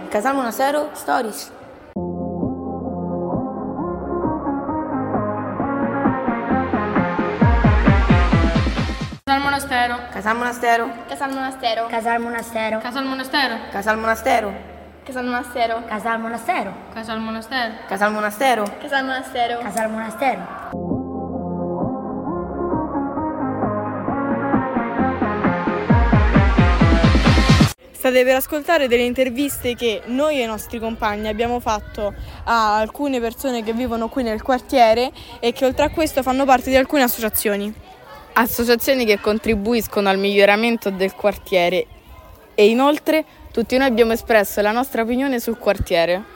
Casal Monastero Stories. Casal Monastero. Casal Monastero. Casal Monastero. Casal Monastero. Casal Monastero. Casal Monastero. Casal Monastero. Casal Monastero. Casal Monastero. Casal Monastero. Casal Monastero. Casal Monastero. State per ascoltare delle interviste che noi e i nostri compagni abbiamo fatto a alcune persone che vivono qui nel quartiere e che oltre a questo fanno parte di alcune associazioni. Associazioni che contribuiscono al miglioramento del quartiere e inoltre tutti noi abbiamo espresso la nostra opinione sul quartiere.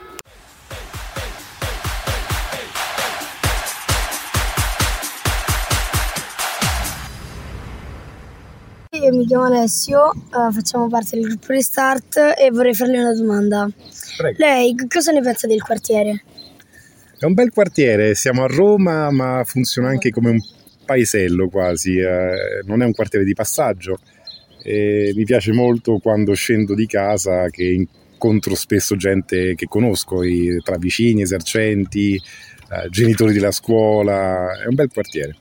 Io mi chiamo Alessio, facciamo parte del gruppo Restart e vorrei farle una domanda. Prego. Lei cosa ne pensa del quartiere? È un bel quartiere, siamo a Roma ma funziona anche come un paesello quasi, non è un quartiere di passaggio. Mi piace molto quando scendo di casa che incontro spesso gente che conosco, tra vicini, esercenti, genitori della scuola, è un bel quartiere.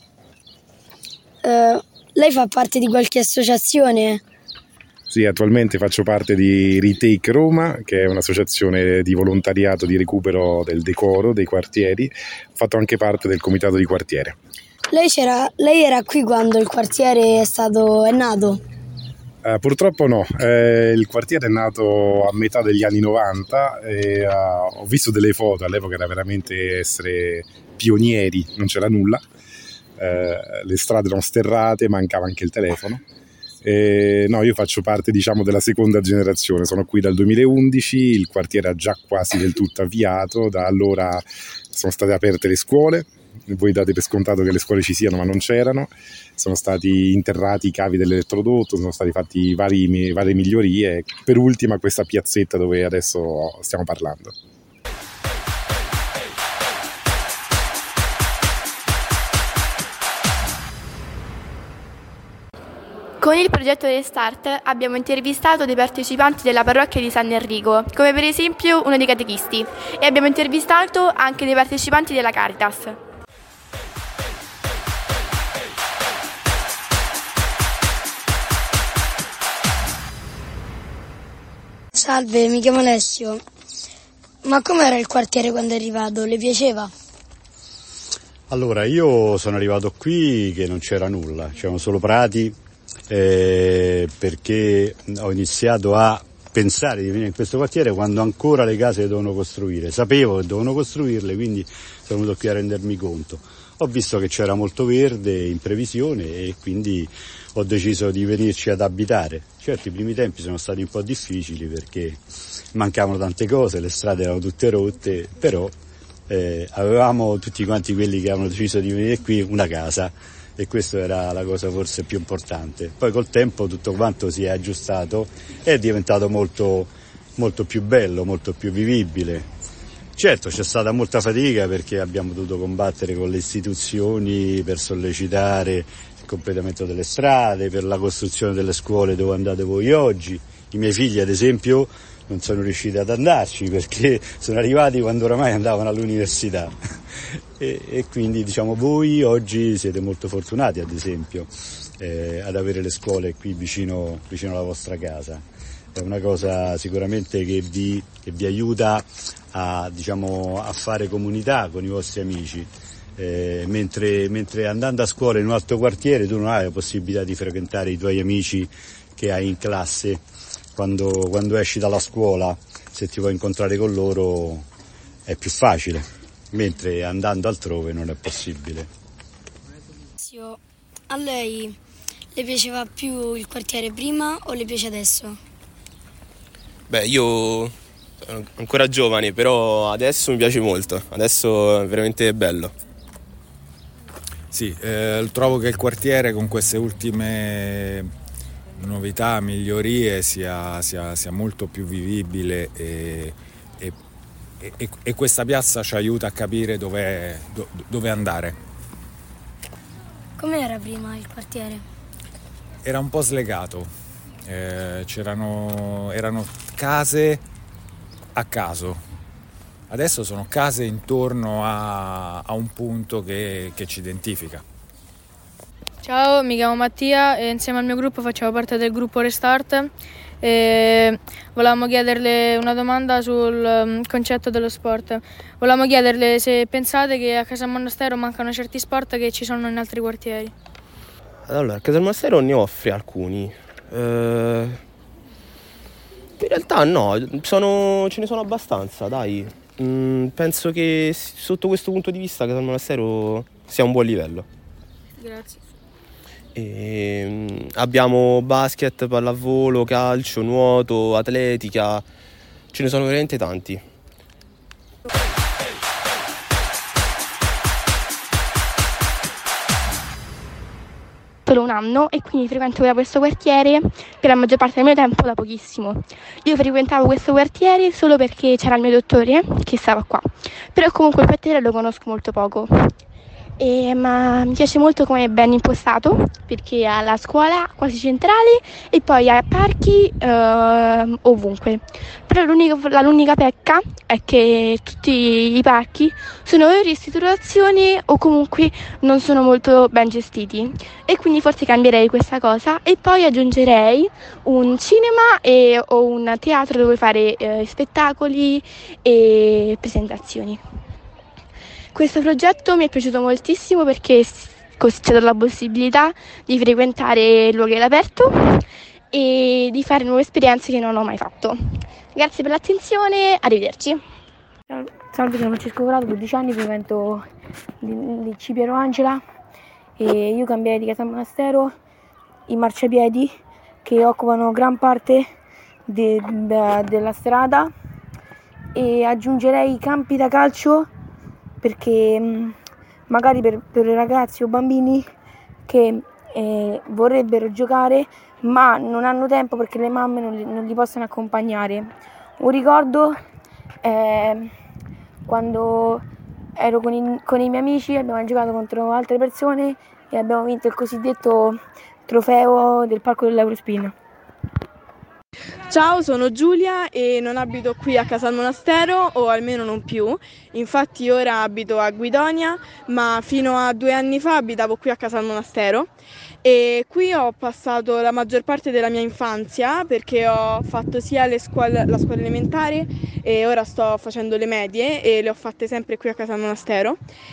Lei fa parte di qualche associazione? Sì, attualmente faccio parte di Retake Roma, che è un'associazione di volontariato di recupero del decoro dei quartieri. Ho fatto anche parte del comitato di quartiere. Lei era qui quando il quartiere è nato? Purtroppo no, il quartiere è nato a metà degli anni 90 e ho visto delle foto, all'epoca era veramente essere pionieri, non c'era nulla. Le strade erano sterrate, mancava anche il telefono. No, io faccio parte della seconda generazione, sono qui dal 2011, il quartiere ha già quasi del tutto avviato, da allora sono state aperte le scuole, voi date per scontato che le scuole ci siano ma non c'erano, sono stati interrati i cavi dell'elettrodotto, sono stati fatti varie migliorie, per ultima questa piazzetta dove adesso stiamo parlando. Con il progetto Restart abbiamo intervistato dei partecipanti della parrocchia di San Enrico, come per esempio uno dei catechisti, e abbiamo intervistato anche dei partecipanti della Caritas. Salve, mi chiamo Alessio. Ma com'era il quartiere quando è arrivato? Le piaceva? Allora, io sono arrivato qui che non c'era nulla, c'erano solo prati, perché ho iniziato a pensare di venire in questo quartiere quando ancora le case le dovevano costruire. Sapevo che dovevano costruirle, quindi sono venuto qui a rendermi conto. Ho visto che c'era molto verde in previsione e quindi ho deciso di venirci ad abitare. Certo, i primi tempi sono stati un po' difficili perché mancavano tante cose, le strade erano tutte rotte, però avevamo tutti quanti quelli che avevano deciso di venire qui una casa e questa era la cosa forse più importante. Poi col tempo tutto quanto si è aggiustato e è diventato molto, molto più bello, molto più vivibile. Certo, c'è stata molta fatica perché abbiamo dovuto combattere con le istituzioni per sollecitare il completamento delle strade, per la costruzione delle scuole dove andate voi oggi. I miei figli, ad esempio, non sono riusciti ad andarci perché sono arrivati quando oramai andavano all'università. E quindi voi oggi siete molto fortunati, ad esempio, ad avere le scuole qui vicino alla vostra casa. È una cosa sicuramente che vi aiuta a fare comunità con i vostri amici, mentre andando a scuola in un altro quartiere tu non hai la possibilità di frequentare i tuoi amici che hai in classe quando esci dalla scuola. Se ti vuoi incontrare con loro è più facile, mentre andando altrove non è possibile. A lei le piaceva più il quartiere prima o le piace adesso? Beh, io sono ancora giovane, però adesso mi piace molto, adesso è veramente bello. Sì, trovo che il quartiere con queste ultime novità, migliorie sia molto più vivibile e questa piazza ci aiuta a capire dove andare. Com'era prima il quartiere? Era un po' slegato, erano case a caso. Adesso sono case intorno a un punto che ci identifica. Ciao, mi chiamo Mattia e insieme al mio gruppo facciamo parte del gruppo Restart e volevamo chiederle una domanda sul concetto dello sport. Volevamo chiederle se pensate che a Casal Monastero mancano certi sport che ci sono in altri quartieri. Allora, Casal Monastero ne offre alcuni. In realtà no, ce ne sono abbastanza, dai. Penso che sotto questo punto di vista Casal Monastero sia a un buon livello. Grazie. Abbiamo basket, pallavolo, calcio, nuoto, atletica, ce ne sono veramente tanti. Solo un anno e quindi frequento ora questo quartiere per la maggior parte del mio tempo da pochissimo. Io frequentavo questo quartiere solo perché c'era il mio dottore che stava qua, però comunque il quartiere lo conosco molto poco. Ma mi piace molto come è ben impostato, perché ha la scuola quasi centrale e poi ha parchi ovunque. Però l'unica pecca è che tutti i parchi sono o in ristrutturazione o comunque non sono molto ben gestiti, e quindi forse cambierei questa cosa e poi aggiungerei un cinema o un teatro dove fare spettacoli e presentazioni. Questo progetto mi è piaciuto moltissimo perché ci ha dato la possibilità di frequentare luoghi all'aperto e di fare nuove esperienze che non ho mai fatto. Grazie per l'attenzione, arrivederci. Salve, sono Francesco Corrado, 12 anni, frequento il C. Piero Angela e io cambierei di Casal Monastero i marciapiedi che occupano gran parte della strada e aggiungerei i campi da calcio, perché magari per ragazzi o bambini che vorrebbero giocare ma non hanno tempo perché le mamme non li possono accompagnare. Un ricordo quando ero con i miei amici, abbiamo giocato contro altre persone e abbiamo vinto il cosiddetto trofeo del parco dell'Eurospin. Ciao, sono Giulia e non abito qui a Casal Monastero, o almeno non più. Infatti ora abito a Guidonia, ma fino a 2 anni fa abitavo qui a Casal Monastero e qui ho passato la maggior parte della mia infanzia perché ho fatto sia la scuola elementare e ora sto facendo le medie e le ho fatte sempre qui a Casal Monastero.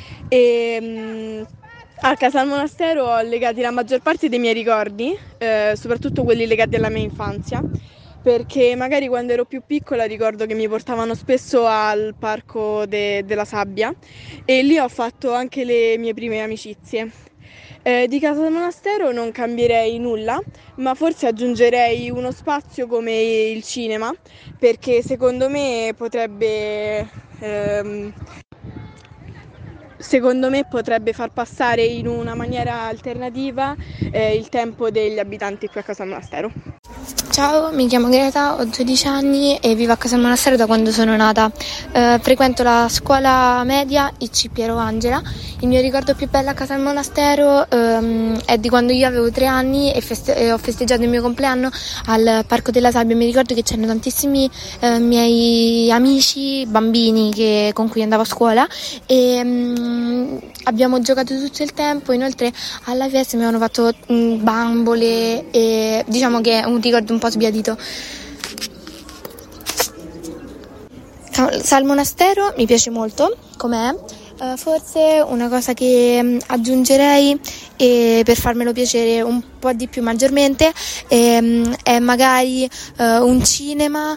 A Casal Monastero ho legati la maggior parte dei miei ricordi, soprattutto quelli legati alla mia infanzia, perché magari quando ero più piccola ricordo che mi portavano spesso al parco della sabbia e lì ho fatto anche le mie prime amicizie. Di Casal Monastero non cambierei nulla, ma forse aggiungerei uno spazio come il cinema, perché secondo me potrebbe far passare in una maniera alternativa il tempo degli abitanti qui a Casal Monastero. Ciao, mi chiamo Greta, ho 12 anni e vivo a Casal Monastero da quando sono nata. Frequento la scuola media IC. Piero Angela. Il mio ricordo più bello a Casal Monastero è di quando io avevo 3 anni e ho festeggiato il mio compleanno al Parco della Sabbia. Mi ricordo che c'erano tantissimi miei amici, bambini con cui andavo a scuola e abbiamo giocato tutto il tempo. Inoltre alla festa mi avevano fatto bambole e diciamo che è un ricordo un po' sbiadito. Casal Monastero mi piace molto com'è. Forse una cosa che aggiungerei per farmelo piacere un po' di più maggiormente è magari un cinema,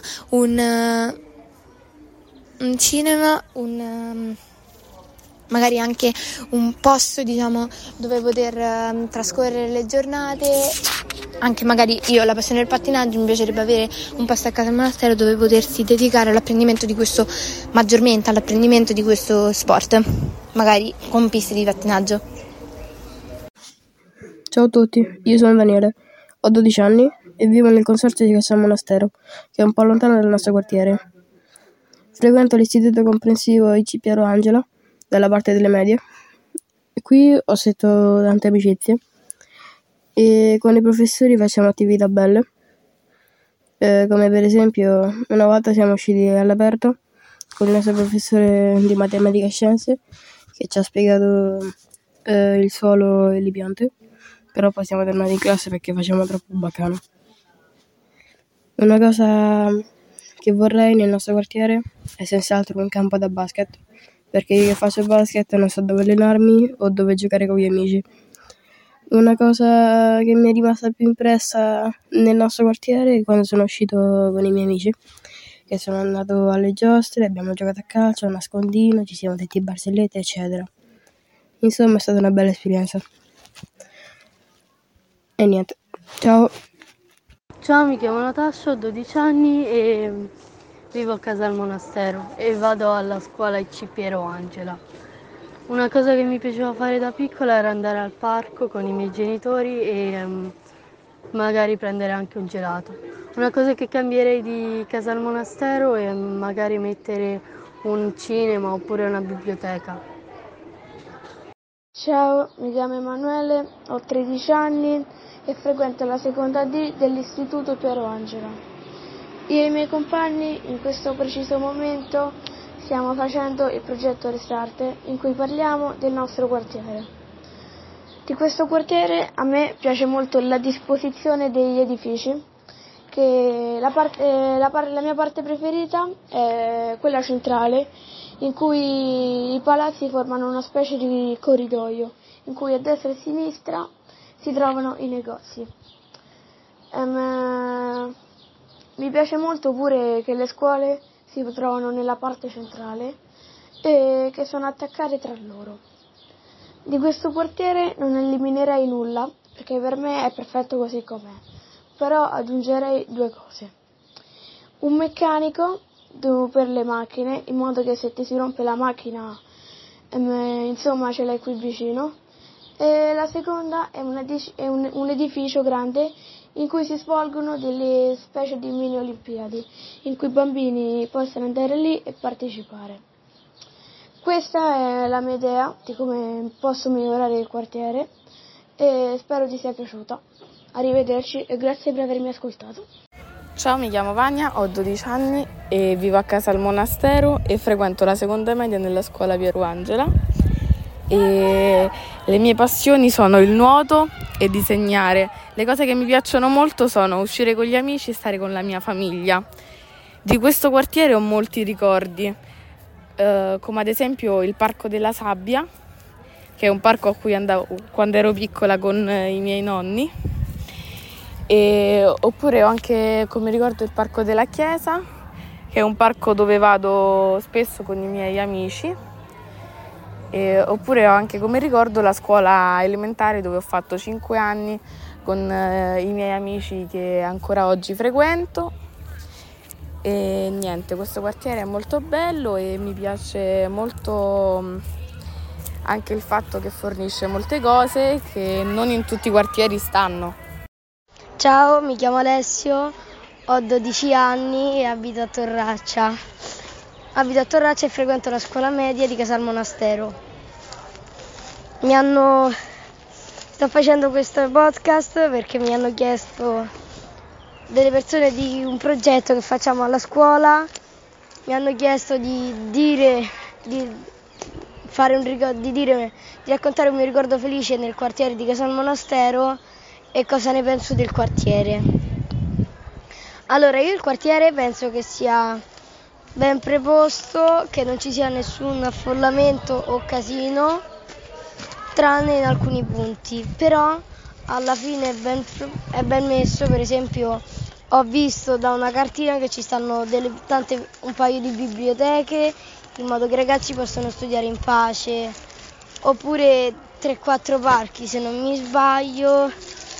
magari anche un posto, diciamo, dove poter trascorrere le giornate. Anche magari io ho la passione del pattinaggio, mi piacerebbe avere un posto a Casal Monastero dove potersi dedicare all'apprendimento di questo, maggiormente all'apprendimento di questo sport, magari con piste di pattinaggio. Ciao a tutti, io sono Daniele, ho 12 anni e vivo nel consorzio di Casal Monastero, che è un po' lontano dal nostro quartiere. Frequento l'istituto comprensivo IC. Piero Angela, dalla parte delle medie, e qui ho stretto tante amicizie e con i professori facciamo attività belle come per esempio una volta siamo usciti all'aperto con il nostro professore di matematica e scienze che ci ha spiegato il suolo e le piante, però poi siamo tornati in classe perché facevamo troppo baccano. Una cosa che vorrei nel nostro quartiere è senz'altro un campo da basket, perché io che faccio basket non so dove allenarmi o dove giocare con gli amici. Una cosa che mi è rimasta più impressa nel nostro quartiere è quando sono uscito con i miei amici, che sono andato alle giostre, abbiamo giocato a calcio, a nascondino, ci siamo detti barzellette, eccetera. Insomma, è stata una bella esperienza. E niente, ciao! Ciao, mi chiamo Natascia, ho 12 anni e vivo a casa al monastero e vado alla scuola IC Piero Angela. Una cosa che mi piaceva fare da piccola era andare al parco con i miei genitori e magari prendere anche un gelato. Una cosa che cambierei di casa al monastero è magari mettere un cinema oppure una biblioteca. Ciao, mi chiamo Emanuele, ho 13 anni e frequento la seconda D dell'Istituto Piero Angela. Io e i miei compagni in questo preciso momento stiamo facendo il progetto Restart in cui parliamo del nostro quartiere. Di questo quartiere a me piace molto la disposizione degli edifici, che la mia parte preferita è quella centrale, in cui i palazzi formano una specie di corridoio, in cui a destra e a sinistra si trovano i negozi. Mi piace molto pure che le scuole si trovano nella parte centrale e che sono attaccate tra loro. Di questo quartiere non eliminerei nulla, perché per me è perfetto così com'è, però aggiungerei 2 cose. Un meccanico per le macchine, in modo che se ti si rompe la macchina, insomma, ce l'hai qui vicino. E la seconda è un edificio grande in cui si svolgono delle specie di mini olimpiadi, in cui i bambini possono andare lì e partecipare. Questa è la mia idea di come posso migliorare il quartiere e spero ti sia piaciuta. Arrivederci e grazie per avermi ascoltato. Ciao, mi chiamo Vania, ho 12 anni e vivo a casa al monastero e frequento la seconda media nella scuola Piero Angela. E le mie passioni sono il nuoto e disegnare. Le cose che mi piacciono molto sono uscire con gli amici e stare con la mia famiglia. Di questo quartiere ho molti ricordi, come ad esempio il Parco della Sabbia, che è un parco a cui andavo quando ero piccola con i miei nonni. Oppure ho anche come ricordo il Parco della Chiesa, che è un parco dove vado spesso con i miei amici. Oppure ho anche come ricordo la scuola elementare dove ho fatto 5 anni con i miei amici che ancora oggi frequento. E niente, questo quartiere è molto bello e mi piace molto anche il fatto che fornisce molte cose che non in tutti i quartieri stanno. Ciao, mi chiamo Alessio, ho 12 anni e abito a Torraccia. Abito a Torraccia e frequento la scuola media di Casa al Monastero. Sto facendo questo podcast perché mi hanno chiesto delle persone di un progetto che facciamo alla scuola. Mi hanno chiesto di raccontare un mio ricordo felice nel quartiere di Casa al Monastero e cosa ne penso del quartiere. Allora, io il quartiere penso che sia ben preposto, che non ci sia nessun affollamento o casino, tranne in alcuni punti, però alla fine è ben messo. Per esempio ho visto da una cartina che ci stanno un paio di biblioteche, in modo che i ragazzi possano studiare in pace, oppure 3-4 parchi se non mi sbaglio,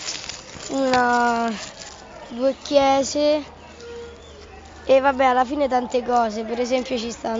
2 chiese e vabbè, alla fine tante cose. Per esempio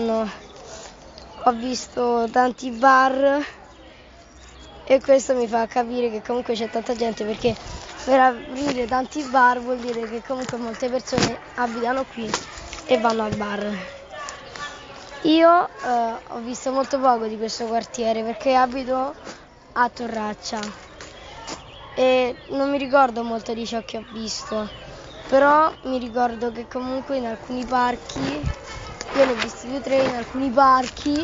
ho visto tanti bar e questo mi fa capire che comunque c'è tanta gente, perché per aprire tanti bar vuol dire che comunque molte persone abitano qui e vanno al bar. Io ho visto molto poco di questo quartiere perché abito a Torraccia e non mi ricordo molto di ciò che ho visto, però mi ricordo che comunque in alcuni parchi, io ne ho visti 2 o 3, in alcuni parchi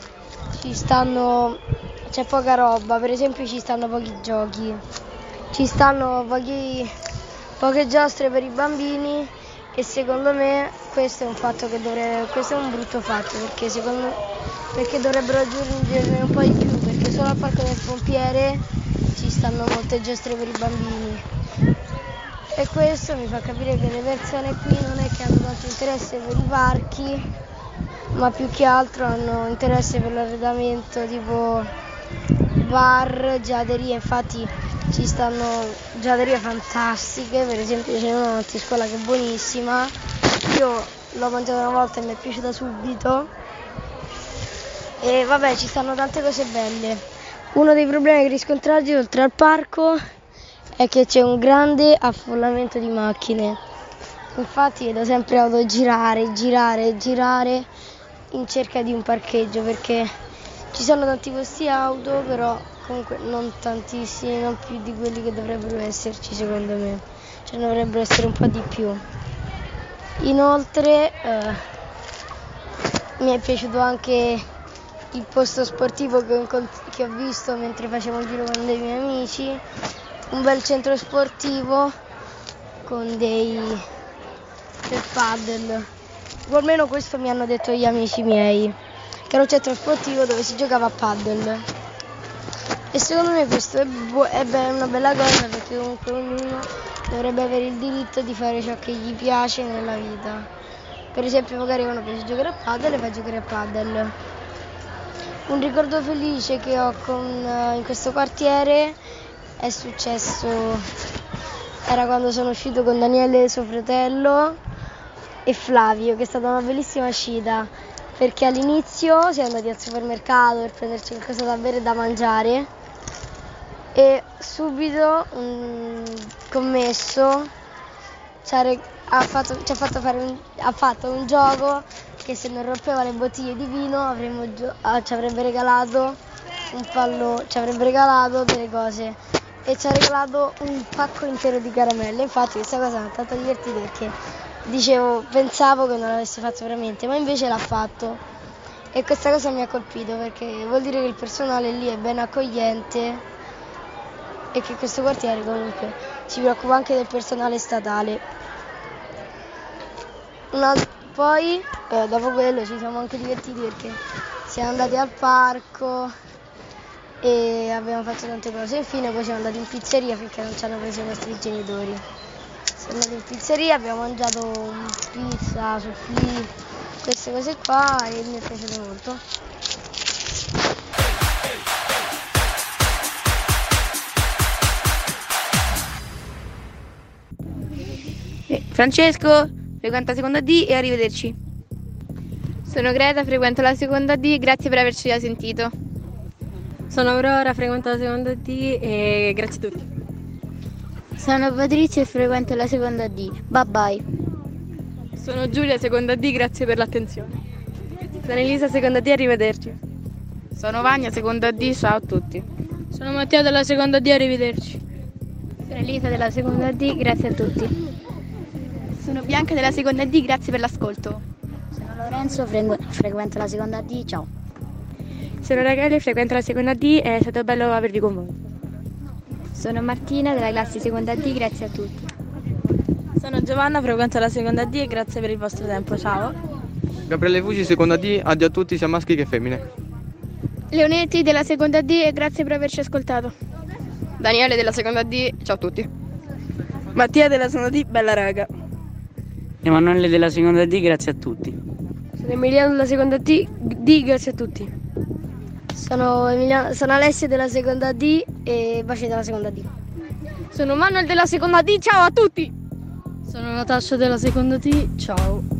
c'è poca roba, per esempio ci stanno pochi giochi, ci stanno poche giostre per i bambini e secondo me questo è un fatto questo è un brutto fatto, perché dovrebbero aggiungerne un po' di più, perché solo al parco del pompiere ci stanno molte giostre per i bambini e questo mi fa capire che le persone qui non è che hanno tanto interesse per i parchi, ma più che altro hanno interesse per l'arredamento, tipo bar, gelaterie. Infatti ci stanno gelaterie fantastiche, per esempio c'è una nottiscuola che è buonissima, io l'ho mangiata una volta e mi è piaciuta subito e vabbè, ci stanno tante cose belle. Uno dei problemi che riscontro oggi oltre al parco è che c'è un grande affollamento di macchine, infatti vedo sempre auto girare in cerca di un parcheggio, perché ci sono tanti posti auto, però comunque non tantissimi, non più di quelli che dovrebbero esserci secondo me, cioè dovrebbero essere un po' di più. Inoltre mi è piaciuto anche il posto sportivo che ho visto mentre facevo un giro con dei miei amici, un bel centro sportivo con del paddle, o almeno questo mi hanno detto gli amici miei, che era un centro sportivo dove si giocava a paddle e secondo me questo è una bella cosa, perché comunque ognuno dovrebbe avere il diritto di fare ciò che gli piace nella vita. Per esempio magari uno piace giocare a paddle e fa giocare a paddle. Un ricordo felice che ho in questo quartiere è successo, era quando sono uscito con Daniele, suo fratello, e Flavio, che è stata una bellissima uscita, perché all'inizio siamo andati al supermercato per prenderci qualcosa da bere e da mangiare e subito un commesso ha fatto un gioco che se non rompeva le bottiglie di vino ci avrebbe regalato delle cose e ci ha regalato un pacco intero di caramelle. Infatti questa cosa mi ha tanto divertito, perché pensavo che non l'avesse fatto veramente, ma invece l'ha fatto e questa cosa mi ha colpito, perché vuol dire che il personale lì è ben accogliente e che questo quartiere comunque si preoccupa anche del personale statale. Poi dopo quello ci siamo anche divertiti, perché siamo andati al parco e abbiamo fatto tante cose. Infine poi siamo andati in pizzeria finché non ci hanno preso i nostri genitori. Siamo andati in pizzeria, abbiamo mangiato pizza, supplì, queste cose qua e mi è piaciuto molto. Francesco, frequenta la seconda D e arrivederci. Sono Greta, frequento la seconda D, grazie per averci sentito. Sono Aurora, frequento la seconda D e grazie a tutti. Sono Patrizia e frequento la seconda D. Bye bye. Sono Giulia, seconda D, grazie per l'attenzione. Sono Elisa, seconda D, arrivederci. Sono Vania, seconda D, ciao a tutti. Sono Mattia della seconda D, arrivederci. Sono Elisa della seconda D, grazie a tutti. Sono Bianca della seconda D, grazie per l'ascolto. Sono Lorenzo, frequento la seconda D, ciao. Sono Rachele, frequento la seconda D, è stato bello avervi con voi. Sono Martina della classe seconda D, grazie a tutti. Sono Giovanna, frequento la seconda D e grazie per il vostro tempo, ciao. Gabriele Fuci, seconda D, addio a tutti, sia maschi che femmine. Leonetti della seconda D e grazie per averci ascoltato. Daniele della seconda D, ciao a tutti. Mattia della seconda D, bella raga. Emanuele della seconda D, grazie a tutti. Sono Emiliano della seconda D, grazie a tutti. Sono Alessia della seconda D e Baci della seconda D. Sono Manuel della seconda D, ciao a tutti. Sono Natascia della seconda D, ciao.